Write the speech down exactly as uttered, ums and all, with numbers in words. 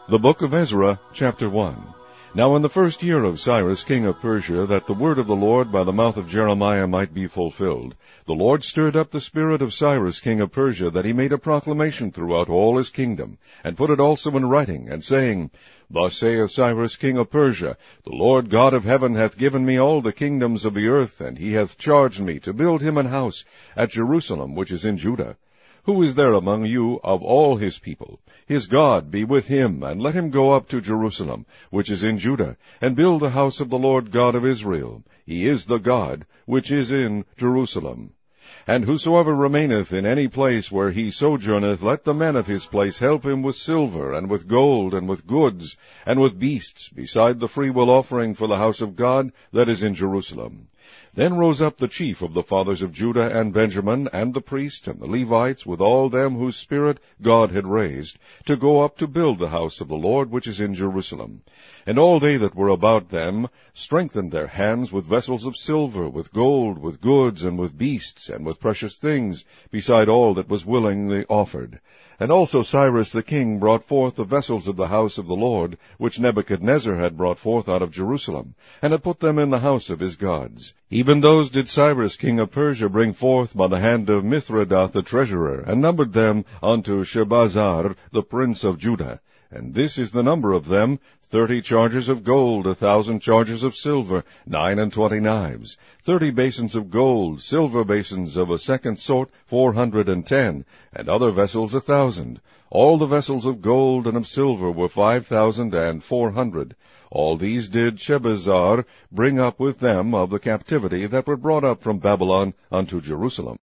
The book of Ezra, chapter one. Now in the first year of Cyrus king of Persia, that the word of the Lord by the mouth of Jeremiah might be fulfilled, the Lord stirred up the spirit of Cyrus king of Persia, that he made a proclamation throughout all his kingdom, and put it also in writing, and saying, Thus saith Cyrus king of Persia, The Lord God of heaven hath given me all the kingdoms of the earth, and he hath charged me to build him an house at Jerusalem, which is in Judah. Who is there among you of all his people? His God be with him, and let him go up to Jerusalem, which is in Judah, and build the house of the Lord God of Israel. He is the God which is in Jerusalem. And whosoever remaineth in any place where he sojourneth, let the men of his place help him with silver, and with gold, and with goods, and with beasts, beside the freewill offering for the house of God that is in Jerusalem. Then rose up the chief of the fathers of Judah and Benjamin, and the priests, and the Levites, with all them whose spirit God had raised, to go up to build the house of the Lord which is in Jerusalem. And all they that were about them strengthened their hands with vessels of silver, with gold, with goods, and with beasts, and with precious things, beside all that was willingly offered. And also Cyrus the king brought forth the vessels of the house of the Lord, which Nebuchadnezzar had brought forth out of Jerusalem, and had put them in the house of his gods. Even those did Cyrus king of Persia bring forth by the hand of Mithredath the treasurer, and numbered them unto Shebazar the prince of Judah. And this is the number of them, thirty chargers of gold, a thousand chargers of silver, nine and twenty knives, thirty basins of gold, silver basins of a second sort, four hundred and ten, and other vessels a thousand. All the vessels of gold and of silver were five thousand and four hundred. All these did Shebazar bring up with them of the captivity that were brought up from Babylon unto Jerusalem.